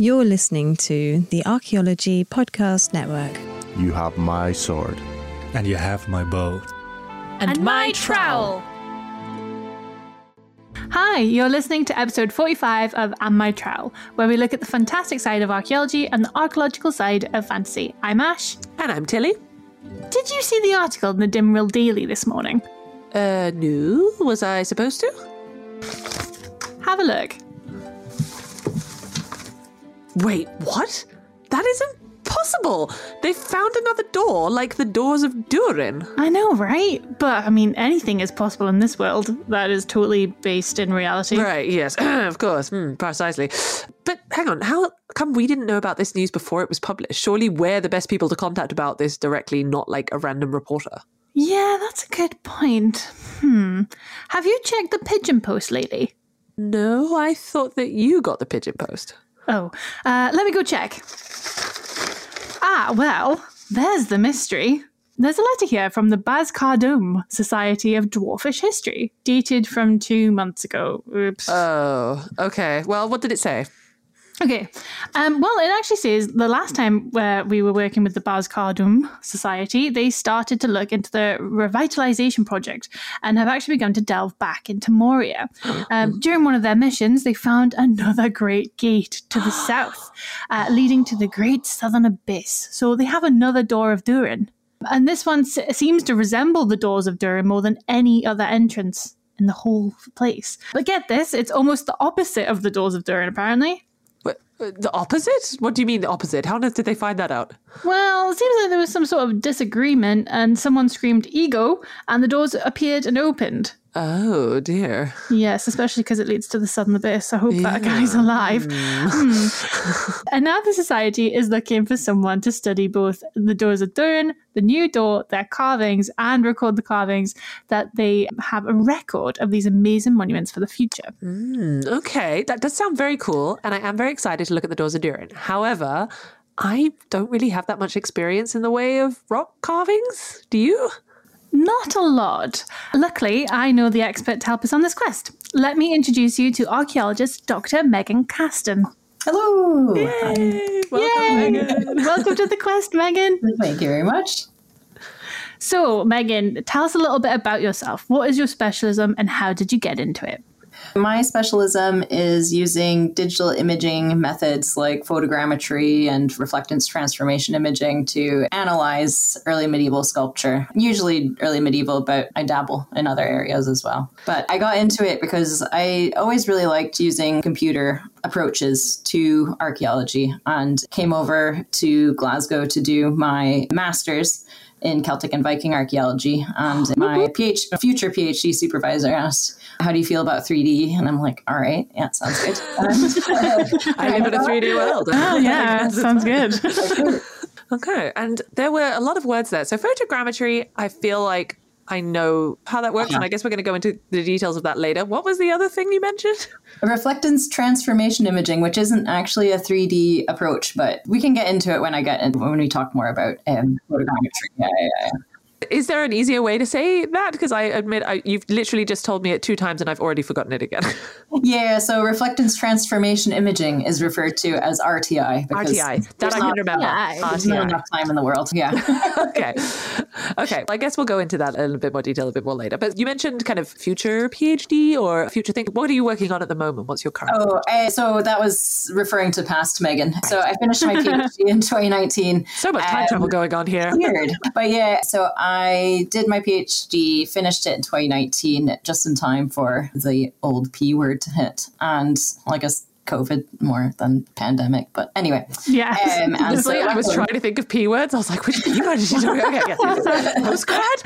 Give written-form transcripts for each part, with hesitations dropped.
You're listening to the Archaeology Podcast Network. You have my sword. And you have my bow. And my trowel. Hi, you're listening to episode 45 of And My Trowel, where we look at the fantastic side of archaeology and the archaeological side of fantasy. I'm Ash. And I'm Tilly. Did you see the article in the Dimrill Daily this morning? No. Was I supposed to? Have a look. Wait, what? That isn't possible. They found another door, like the doors of Durin. I know, right? But, I mean, anything is possible in this world that is totally based in reality. Right, yes, of course, precisely. But hang on, how come we didn't know about this news before it was published? Surely we're the best people to contact about this directly, not like a random reporter. Yeah, that's a good point. Have you checked the Pigeon Post lately? No, I thought that you got the Pigeon Post. Oh, let me go check. Well, there's the mystery. There's a letter here from the Baz-Kardom Society of Dwarfish History, dated from 2 months ago. Oops. Oh, okay. Well, what did it say? Okay. Well, it actually says the last time we were working with the Baz-Kardom Society, they started to look into the revitalization project and have actually begun to delve back into Moria. During one of their missions, they found another great gate to the south, leading to the Great Southern Abyss. So they have another door of Durin. And this one seems to resemble the doors of Durin more than any other entrance in the whole place. But get this, it's almost the opposite of the doors of Durin, apparently. The opposite? What do you mean the opposite? How on earth did they find that out? Well, it seems like there was some sort of disagreement and someone screamed ego and the doors appeared and opened. Oh, dear. Yes, especially because it leads to the Southern Abyss. I hope that guy's alive. And now the Society is looking for someone to study both the doors of Durin, the new door, their carvings, and record the carvings that they have a record of these amazing monuments for the future. Okay, that does sound very cool, and I am very excited to look at the doors of Durin. However, I don't really have that much experience in the way of rock carvings. Do you? Not a lot. Luckily, I know the expert to help us on this quest. Let me introduce you to archaeologist Dr. Megan Caston. Hello! Yay! Welcome, Megan. Welcome to the quest, Megan. Thank you very much. So, Megan, tell us a little bit about yourself. What is your specialism and how did you get into it? My specialism is using digital imaging methods like photogrammetry and reflectance transformation imaging to analyze early medieval sculpture, usually early medieval, but I dabble in other areas as well. But I got into it because I always really liked using computer approaches to archaeology and came over to Glasgow to do my master's in Celtic and Viking archaeology. And my future PhD supervisor asked, how do you feel about 3D? And I'm like, all right, yeah, sounds good. I live in a 3D world. Oh, yeah, sounds good. Okay, and there were a lot of words there. So photogrammetry, I feel like I know how that works, and I guess we're going to go into the details of that later. What was the other thing you mentioned? Reflectance transformation imaging, which isn't actually a 3D approach, but we can get into it when we talk more about photogrammetry. Yeah. Is there an easier way to say that? Because I admit you've literally just told me it 2 times and I've already forgotten it again. Yeah, so reflectance transformation imaging is referred to as RTI. RTI. That I can remember. There's not enough time in the world. Yeah. Okay. Well, I guess we'll go into that in a little bit more detail a bit more later. But you mentioned kind of future PhD or future thing. What are you working on at the moment? What's your current? So that was referring to past Megan. So I finished my PhD in 2019. So much time travel going on here. Weird. But yeah, so I did my PhD, finished it in 2019, just in time for the old P word to hit. And I guess COVID more than pandemic. But anyway. Yeah. Honestly, I was trying to think of P words. I was like, which P word did you do? Okay, yeah. Postgrad?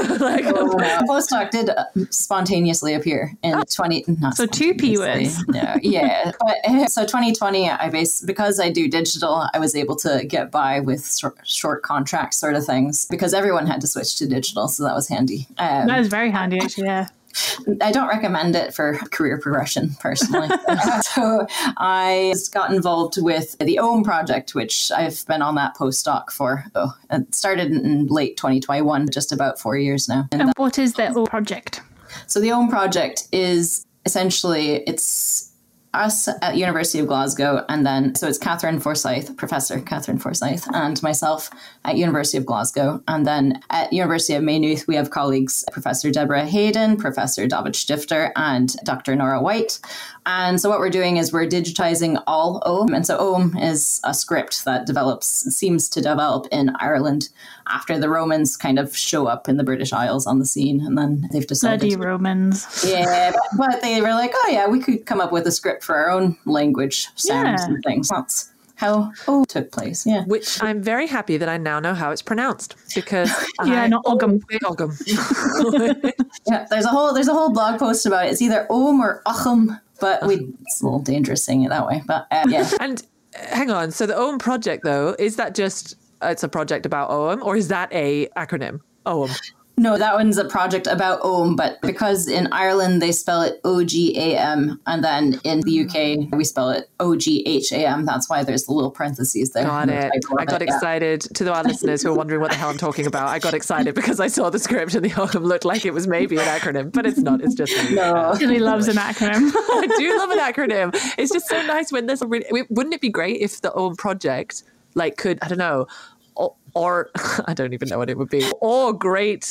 Postdoc did spontaneously appear in 20... So 2 P words. No, yeah. But so 2020, because I do digital, I was able to get by with short contract sort of things because everyone had to switch to digital. So that was handy. That was very handy, actually, yeah. I don't recommend it for career progression, personally. So I got involved with the OHM project, which I've been on that postdoc for. It started in late 2021, just about 4 years now. And what is the OHM project? So the OHM project is essentially, it's us at University of Glasgow, and then so it's Catherine Forsyth, Professor Catherine Forsyth, and myself at University of Glasgow. And then at University of Maynooth, we have colleagues Professor Deborah Hayden, Professor David Stifter, and Dr. Nora White. And so what we're doing is we're digitizing all OM. And so OM is a script that seems to develop in Ireland after the Romans kind of show up in the British Isles on the scene. And then they've decided... Bloody Romans. Yeah, but they were like, oh yeah, we could come up with a script for our own language, sounds and things. That's how OM took place, yeah. Which I'm very happy that I now know how it's pronounced, because not Ogham. Ogham. Yeah, there's a whole blog post about it. It's either OM or Ogham, but it's a little dangerous saying it that way. But yeah. And hang on, so the OM project though, is that just it's a project about OM, or is that a acronym? OM. No, that one's a project about OM, but because in Ireland they spell it OGAM, and then in the UK we spell it OGHAM. That's why there's the little parentheses there. Got it. I got excited. To our listeners who are wondering what the hell I'm talking about, I got excited because I saw the script and the OM looked like it was maybe an acronym, but it's not. It's just no. He loves an acronym. I do love an acronym. It's just so nice when there's wouldn't it be great if the OM project could, I don't know, or I don't even know what it would be. Or great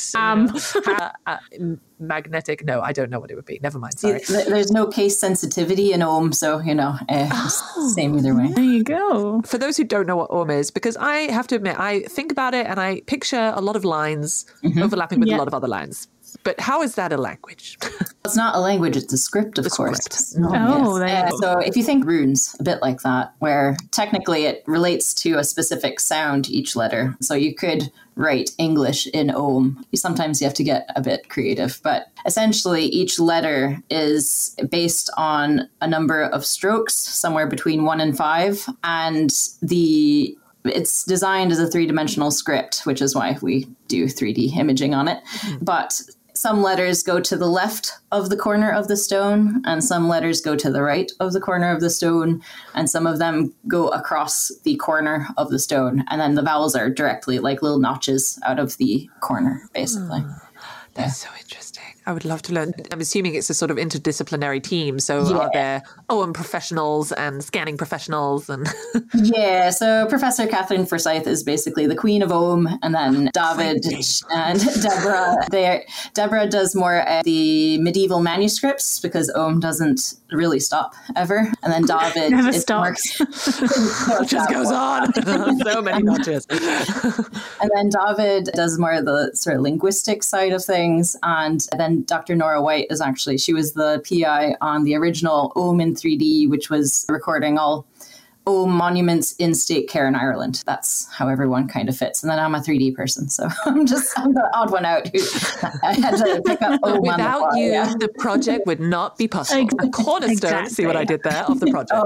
magnetic. No, I don't know what it would be. Never mind. Sorry. There's no case sensitivity in OM, so same either way. There you go. For those who don't know what OM is, because I have to admit, I think about it and I picture a lot of lines overlapping with a lot of other lines. But how is that a language? It's not a language, it's a script, of course. So if you think runes, a bit like that, where technically it relates to a specific sound, each letter. So you could write English in OM. Sometimes you have to get a bit creative, but essentially each letter is based on a number of strokes, somewhere between 1 and 5, and it's designed as a 3-dimensional script, which is why we do 3D imaging on it. But some letters go to the left of the corner of the stone, and some letters go to the right of the corner of the stone, and some of them go across the corner of the stone. And then the vowels are directly like little notches out of the corner, basically. That's so interesting. I would love to learn. I'm assuming it's a sort of interdisciplinary team. So are there OM professionals and scanning professionals? And yeah, so Professor Catherine Forsyth is basically the queen of OM, and then David and Deborah. Deborah does more the medieval manuscripts because OM doesn't really stop ever. And then David never stops. It just goes on. So many notches. And then David does more of the sort of linguistic side of things. And then Dr. Nora White she was the PI on the original OM in 3D, which was recording all OM monuments in state care in Ireland. That's how everyone kind of fits. And then I'm a 3D person, so I'm the odd one out who I had to pick up OM. Without the project would not be possible. Exactly. A cornerstone, see what I did there, of the project.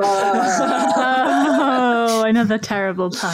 Oh, another terrible pun.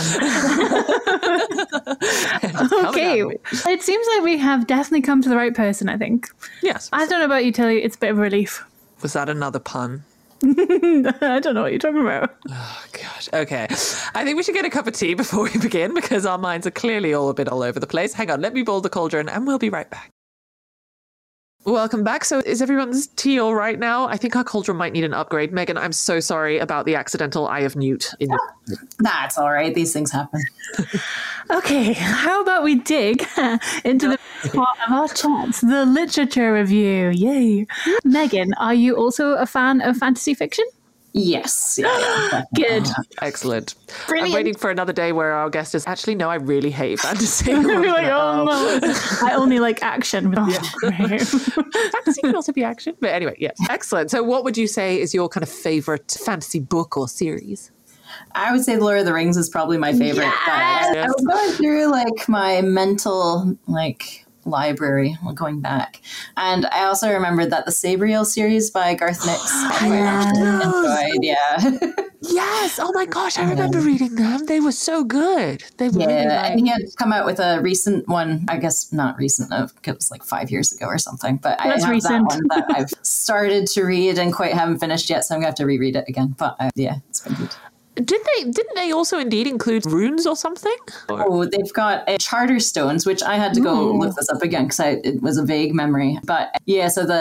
Okay, it seems like we have definitely come to the right person, I think. Yes. I don't know about you, Tilly. It's a bit of a relief. Was that another pun? I don't know what you're talking about. Oh, gosh. Okay. I think we should get a cup of tea before we begin because our minds are clearly all a bit all over the place. Hang on, let me boil the cauldron and we'll be right back. Welcome back. So is everyone's tea all right now? I think our cauldron might need an upgrade. Megan, I'm so sorry about the accidental eye of mute. That's all right. These things happen. Okay, how about we dig into the part of our chats, the literature review. Yay. Megan, are you also a fan of fantasy fiction? Yes. Yeah. Good. Excellent. Brilliant. I'm waiting for another day where our guest is actually, no, I really hate fantasy. Like, oh no. I only like action. Fantasy can also be action. But anyway, yes. Excellent. So what would you say is your kind of favorite fantasy book or series? I would say The Lord of the Rings is probably my favorite. Yes! I was going through my mental library going back, and I also remembered that the Sabriel series by Garth Nix I enjoyed. Yes. Oh my gosh, I remember reading them. They were so good. They were and he had come out with a recent one. I guess not recent. It was 5 years ago or something. But that's I have recent. that one that I've started to read and quite haven't finished yet, so I'm gonna have to reread it again. But it's been good. Didn't they also indeed include runes or something? Oh, they've got Charter Stones, which I had to go look this up again because it was a vague memory. But yeah, so the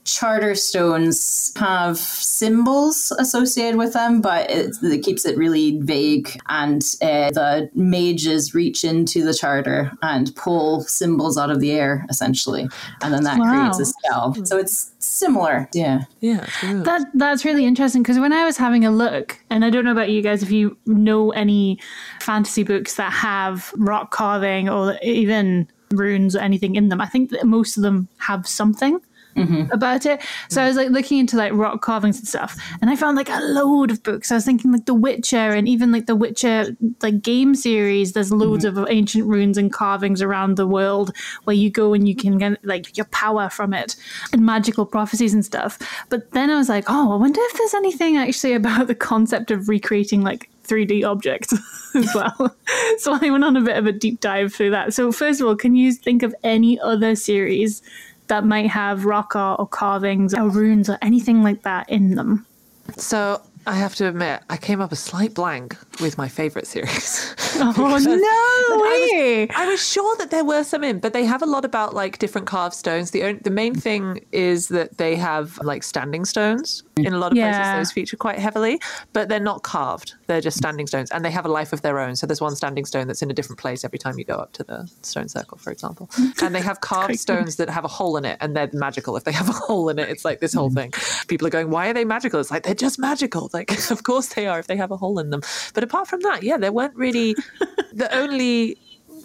charter stones have symbols associated with them, but it keeps it really vague. And the mages reach into the charter and pull symbols out of the air, essentially. And then that creates a spell. So it's similar. Yeah. Yeah. That's really interesting, because when I was having a look, and I don't know about you guys, if you know any fantasy books that have rock carving or even runes or anything in them, I think that most of them have something about it. So I was like looking into like rock carvings and stuff, and I found like a load of books. I was thinking like The Witcher, and even like the Witcher like game series, there's loads of ancient runes and carvings around the world where you go and you can get like your power from it, and magical prophecies and stuff. But then I was like, oh, I wonder if there's anything actually about the concept of recreating like 3D objects as well. So I went on a bit of a deep dive through that. So first of all, can you think of any other series that might have rock art or carvings or runes or anything like that in them? So I have to admit, I came up a slight blank with my favorite series. Oh, no way! I was sure that there were some in, but they have a lot about like different carved stones. The main thing is that they have like standing stones. In a lot of places, those feature quite heavily, but they're not carved. They're just standing stones, and they have a life of their own. So there's one standing stone that's in a different place every time you go up to the stone circle, for example. And they have carved stones that have a hole in it, and they're magical. If they have a hole in it, it's like this whole thing. People are going, why are they magical? It's like, they're just magical. Like, of course they are if they have a hole in them. But apart from that, there weren't really the only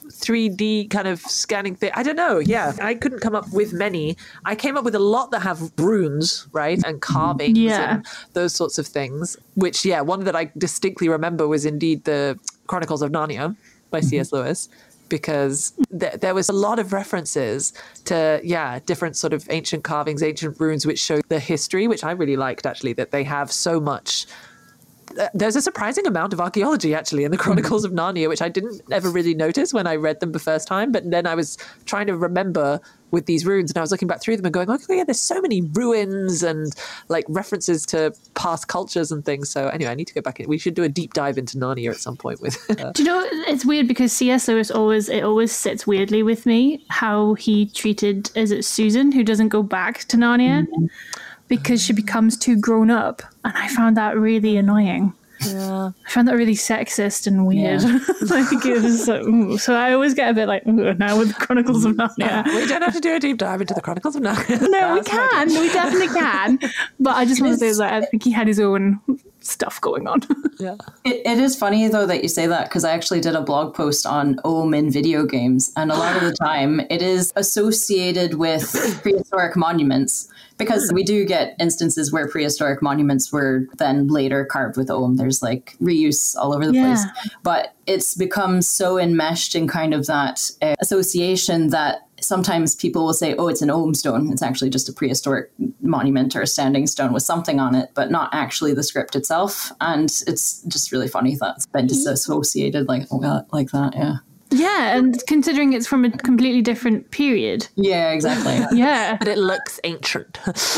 3D kind of scanning thing. I don't know. Yeah, I couldn't come up with many. I came up with a lot that have runes, right? And carvings and those sorts of things, which, one that I distinctly remember was indeed the Chronicles of Narnia by C.S. Lewis, because there was a lot of references to, different sort of ancient carvings, ancient runes, which show the history, which I really liked, actually, that they have so much. There's a surprising amount of archaeology actually in the Chronicles of Narnia, which I didn't ever really notice when I read them the first time. But then I was trying to remember with these runes, and I was looking back through them and going, oh yeah, there's so many ruins and like references to past cultures and things. So anyway, I need to go back in. We should do a deep dive into Narnia at some point with. Do you know, it's weird because C.S. Lewis always sits weirdly with me how he treated, is it Susan, who doesn't go back to Narnia? Because she becomes too grown up, and I found that really annoying. Yeah, I found that really sexist and weird. Like it was like, so I always get a bit like now with the Chronicles of Narnia. We don't have to do a deep dive into the Chronicles of Narnia. No, we can. We definitely can. But I just want to say that I think he had his own stuff going on. Yeah, it is funny though that you say that, because I actually did a blog post on Ogham in video games, and a lot of the time it is associated with prehistoric monuments. Because we do get instances where prehistoric monuments were then later carved with Ogham. There's like reuse all over the place. But it's become so enmeshed in kind of that association that sometimes people will say, oh, it's an Ogham stone. It's actually just a prehistoric monument or a standing stone with something on it, but not actually the script itself. And it's just really funny that it's been disassociated like that. Yeah. Yeah, and considering it's from a completely different period. Yeah, exactly. Yeah. But it looks ancient.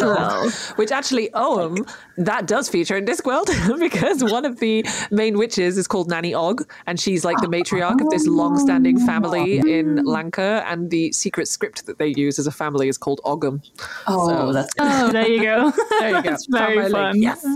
Which actually, Ogham, that does feature in Discworld, because one of the main witches is called Nanny Ogg, and she's like the matriarch of this long-standing family in Lanka, and the secret script that they use as a family is called Ogham. Oh, there you go. There you go. That's very fun. Yes.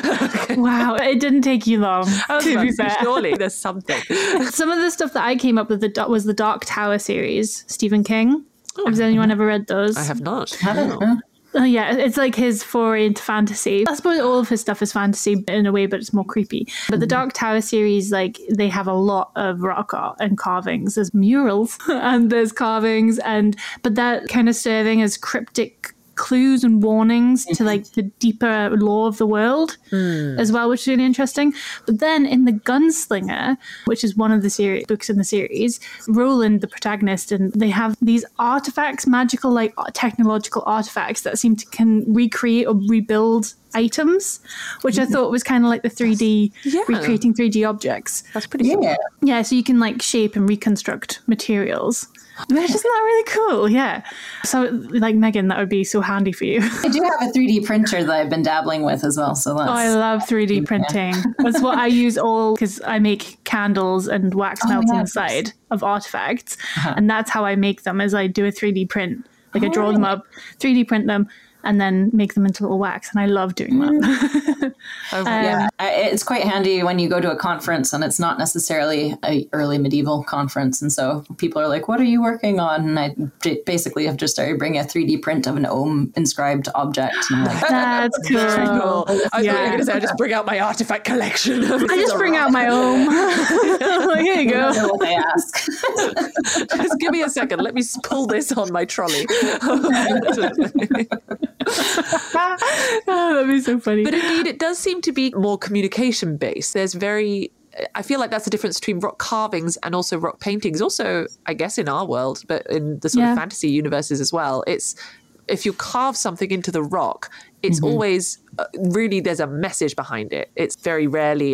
Wow, it didn't take you long, to be fair. Surely there's something. Some of the stuff that I came up with was the Dark Tower series, Stephen King. Has anyone ever read those? I have not. Yeah, it's like his foray into fantasy. I suppose all of his stuff is fantasy in a way, but it's more creepy. But the Dark Tower series, like, they have a lot of rock art and carvings. There's murals and there's carvings, but that kind of serving as cryptic clues and warnings to like the deeper lore of the world as well, which is really interesting. But then in The Gunslinger, which is one of the books in the series, Roland, the protagonist, and they have these artifacts, magical like technological artifacts that seem to can recreate or rebuild items, which I thought was kind of like the 3D recreating 3D objects. That's pretty cool. Yeah, so you can like shape and reconstruct materials. Isn't that really cool? Yeah. So, like, Megan, that would be so handy for you. I do have a 3D printer that I've been dabbling with as well. So that's... Oh, I love 3D printing. That's what I use because I make candles and wax melts inside of artifacts. And that's how I make them, is I do a 3D print. Like I draw them up, 3D print them, and then make them into little wax. And I love doing that. It's quite handy when you go to a conference and it's not necessarily a early medieval conference. And so people are like, what are you working on? And I basically have just started bringing a 3D print of an Ogham inscribed object. And I'm like, That's cool. I thought you were going to say, I just bring out my artifact collection. I just bring out my Ogham. Like, here you go. I don't know what they ask. Just give me a second. Let me pull this on my trolley. Oh, that'd be so funny. But indeed, it does seem to be more communication based. I feel like that's the difference between rock carvings and also rock paintings. Also, I guess in our world, but in the sort of fantasy universes as well, it's if you carve something into the rock, it's always really there's a message behind it. It's very rarely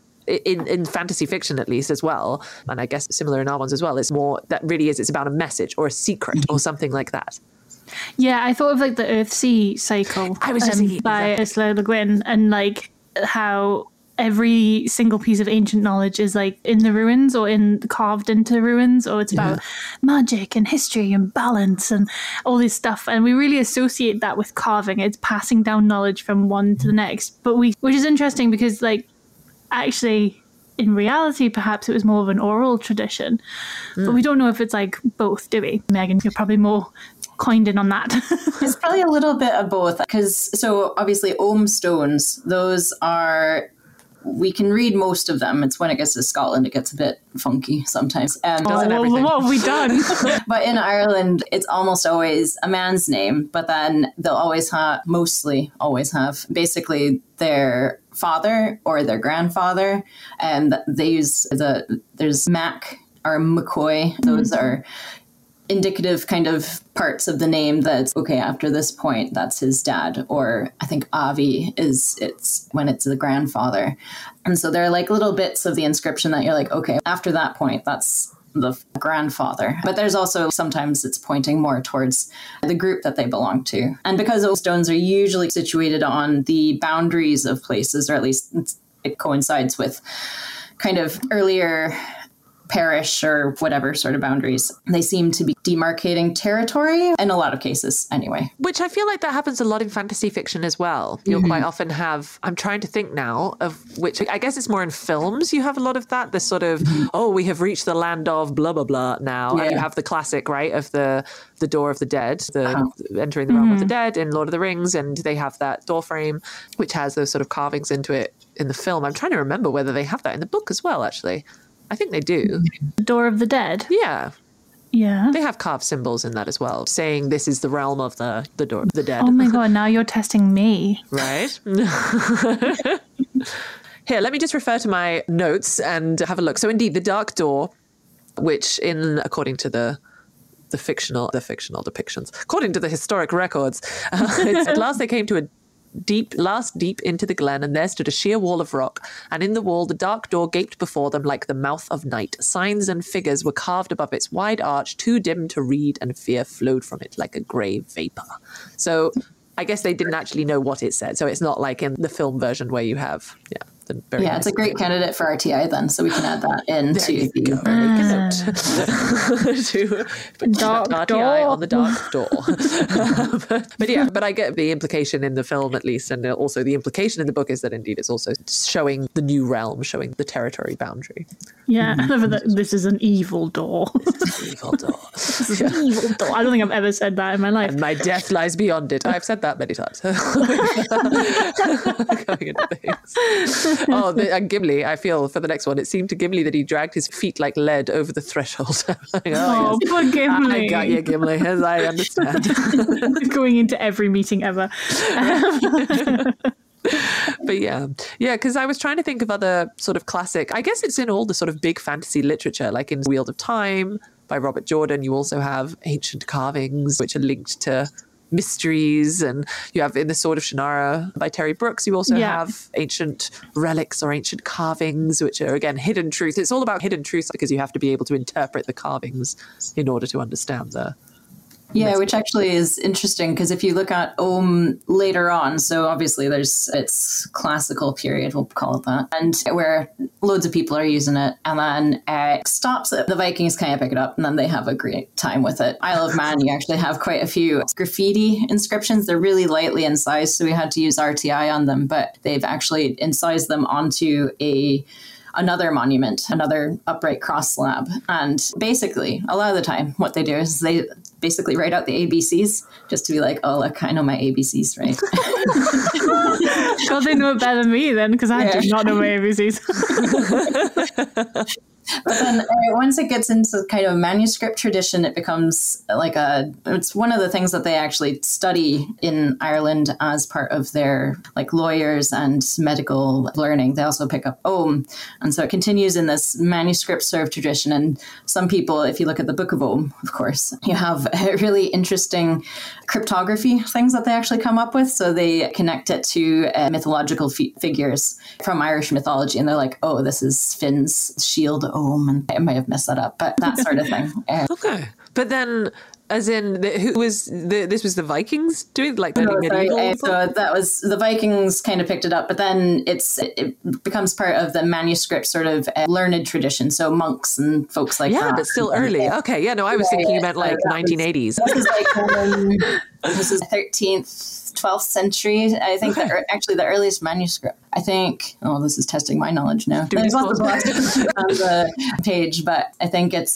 in fantasy fiction, at least, as well, and I guess similar in our ones as well. It's more that really it's about a message or a secret or something like that. Yeah, I thought of like the Earthsea cycle. I was just thinking by Ursula Le Guin, and like how every single piece of ancient knowledge is like in the ruins or carved into ruins, or it's about magic and history and balance and all this stuff. And we really associate that with carving. It's passing down knowledge from one to the next. But which is interesting because like actually in reality, perhaps it was more of an oral tradition. But we don't know if it's like both, do we? Megan, you're probably more coined in on that. It's probably a little bit of both, because so obviously Ogham stones, those are, we can read most of them. It's when it gets to Scotland it gets a bit funky sometimes. What have we done? But in Ireland it's almost always a man's name, but then they'll mostly always have basically their father or their grandfather, and they use there's Mac or McCoy. Those are indicative kind of parts of the name that's okay, after this point that's his dad, or I think Avi it's when it's the grandfather. And so there are like little bits of the inscription that you're like, okay, after that point that's the grandfather. But there's also sometimes it's pointing more towards the group that they belong to. And because those stones are usually situated on the boundaries of places, or at least it coincides with kind of earlier parish or whatever sort of boundaries, they seem to be demarcating territory in a lot of cases anyway. Which I feel like that happens a lot in fantasy fiction as well. You'll quite often have, I'm trying to think now of which, I guess it's more in films, you have a lot of that, this sort of, we have reached the land of blah, blah, blah now. Yeah. And you have the classic, right, of the door of the dead, entering the realm of the dead in Lord of the Rings, and they have that door frame, which has those sort of carvings into it in the film. I'm trying to remember whether they have that in the book as well, actually. I think they do. Door of the Dead? Yeah. Yeah. They have carved symbols in that as well, saying this is the realm of the door of the dead. Oh my God, now you're testing me. Right? Here, let me just refer to my notes and have a look. So indeed, the Dark Door, which according to the fictional depictions, according to the historic records, at last they came to a deep into the glen, and there stood a sheer wall of rock, and in the wall the dark door gaped before them like the mouth of night. Signs and figures were carved above its wide arch, too dim to read, and fear flowed from it like a grey vapour. So I guess they didn't actually know what it said, so it's not like in the film version where you have it's a great candidate for RTI then, so we can add that into the dark RTI door. On the dark door. but I get the implication in the film at least, and also the implication in the book is that indeed it's also showing the new realm, showing the territory boundary. Yeah, this is an evil door. This is an evil door. This is an evil door. I don't think I've ever said that in my life. And my death lies beyond it. I've said that many times. Going into things. And Gimli, I feel for the next one, it seemed to Gimli that he dragged his feet like lead over the threshold. Yes. Poor Gimli. I got you, Gimli, as I understand. Going into every meeting ever. But yeah, because I was trying to think of other sort of classic, I guess it's in all the sort of big fantasy literature, like in Wheel of Time by Robert Jordan. You also have ancient carvings which are linked to mysteries, and you have in The Sword of Shannara by Terry Brooks, you also have ancient relics or ancient carvings, which are again hidden truth. It's all about hidden truth because you have to be able to interpret the carvings in order to understand the which actually is interesting, because if you look at Ogham later on, so obviously it's classical period, we'll call it that, and where loads of people are using it, and then it stops it. The Vikings kind of pick it up, and then they have a great time with it. Isle of Man, you actually have quite a few graffiti inscriptions. They're really lightly incised, so we had to use RTI on them, but they've actually incised them onto another monument, another upright cross slab. And basically, a lot of the time, what they do is they basically write out the ABCs just to be like, oh, look, I know my ABCs, right? Well, they know it better than me then, because I do not know my ABCs. But then once it gets into kind of manuscript tradition, it becomes like it's one of the things that they actually study in Ireland as part of their like lawyers and medical learning. They also pick up Ogham. And so it continues in this manuscript sort of tradition. And some people, if you look at the Book of Ogham, of course, you have really interesting cryptography things that they actually come up with. So they connect it to mythological figures from Irish mythology. And they're like, oh, this is Finn's shield Ogham, and I might have messed that up, but that sort of thing. Okay. But then, as in, this was the Vikings doing like the medieval? So that was the Vikings kind of picked it up, but then it becomes part of the manuscript sort of learned tradition. So monks and folks like that. Yeah, but still early. Okay, yeah, no, I was thinking you meant like 1980s. This is 13th, 12th century. I think actually the earliest manuscript. I think, this is testing my knowledge now. There's lots of on the page, but I think it's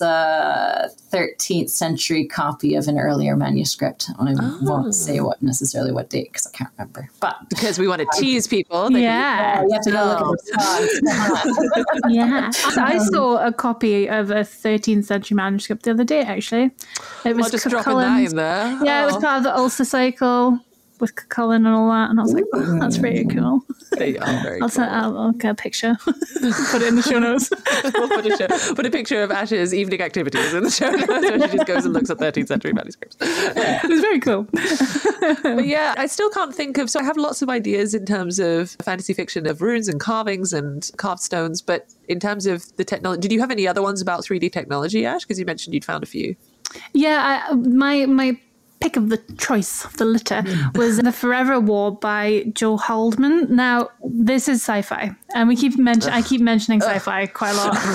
a 13th century copy of an earlier manuscript. I won't say what date because I can't remember. But because we want to tease people. You have to go look at the songs. Yeah. So I saw a copy of a 13th century manuscript the other day, actually. It was just dropping that in there. Yeah, it was part of the Ulster cycle with Cullen and all that, and I was like, oh, that's pretty cool. They are very cool. I'll get a picture. Put it in the show notes. We'll put a picture of Ash's evening activities in the show notes where she just goes and looks at 13th century manuscripts. It was very cool. But yeah, I still can't think of, so I have lots of ideas in terms of fantasy fiction of runes and carvings and carved stones, but in terms of the technology, did you have any other ones about 3D technology, Ash? Because you mentioned you'd found a few. Yeah, my pick of the choice of the litter was The Forever War by Joe Haldeman. Now, this is sci-fi, and I keep mentioning sci-fi quite a lot.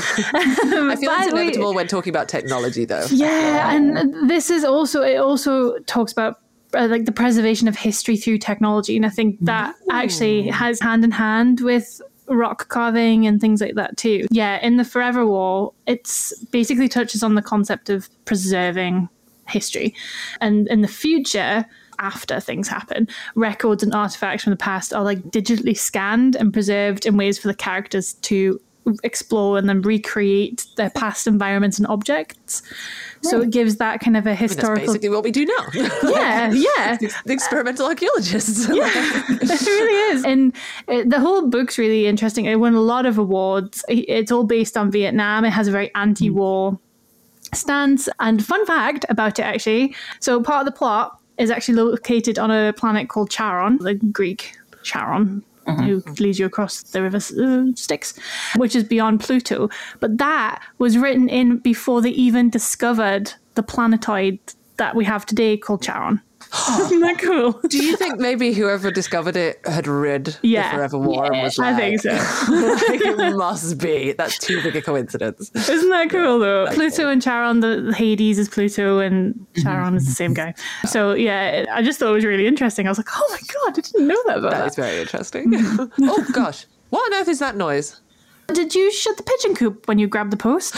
I feel it's inevitable when talking about technology, though. Yeah, and this is also talks about like the preservation of history through technology, and I think that actually has hand in hand with rock carving and things like that too. Yeah, in The Forever War, it's basically touches on the concept of preserving history, and in the future, after things happen, records and artifacts from the past are like digitally scanned and preserved in ways for the characters to explore and then recreate their past environments and objects. So it gives that kind of a historical... That's basically what we do now. Yeah. The experimental archaeologists. Yeah, it really is. And the whole book's really interesting. It won a lot of awards. It's all based on Vietnam. It has a very anti-war stance. And fun fact about it, actually, so part of the plot is actually located on a planet called Charon, the Greek Charon, who leads you across the river Styx, which is beyond Pluto. But that was written in before they even discovered the planetoid that we have today called Charon. Isn't that cool? Do you think maybe whoever discovered it had read The Forever War and was like... I think so. Like, it must be. That's too big a coincidence. Isn't that cool, though? That's Pluto cool. and Charon, the Hades is Pluto and Charon is the same guy. So, yeah, I just thought it was really interesting. I was like, oh my God, I didn't know that about that. That is very interesting. Oh, gosh. What on earth is that noise? Did you shut the pigeon coop when you grabbed the post?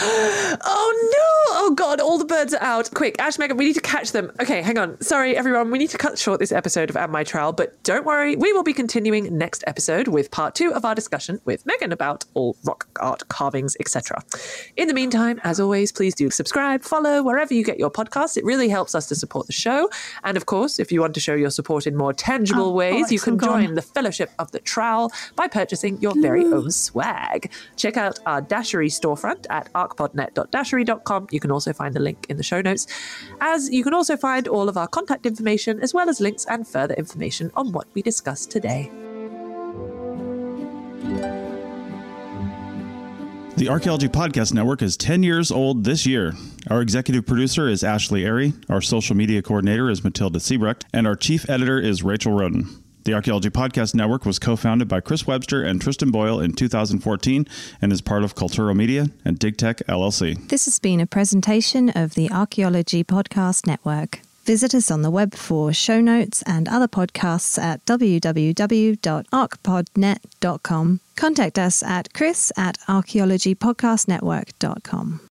Oh, no. Oh, God. All the birds are out. Quick, Ash, Megan, we need to catch them. Okay, hang on. Sorry, everyone. We need to cut short this episode of At My Trial, but don't worry. We will be continuing next episode with part 2 of our discussion with Megan about all rock art, carvings, etc. In the meantime, as always, please do subscribe, follow, wherever you get your podcasts. It really helps us to support the show. And of course, if you want to show your support in more tangible ways, you can join the Fellowship of the Trowel by purchasing your very own swag. Check out our Dashery storefront at arcpodnet.dashery.com. You can also find the link in the show notes, as you can also find all of our contact information as well as links and further information on what we discussed today. The Archaeology Podcast Network is 10 years old this year. Our executive producer is Ashley Airy, our social media coordinator is Matilda Siebrecht, and our chief editor is Rachel Roden. The Archaeology Podcast Network was co-founded by Chris Webster and Tristan Boyle in 2014 and is part of Cultural Media and DigTech LLC. This has been a presentation of the Archaeology Podcast Network. Visit us on the web for show notes and other podcasts at www.archpodnet.com. Contact us at chris@archaeologypodcastnetwork.com.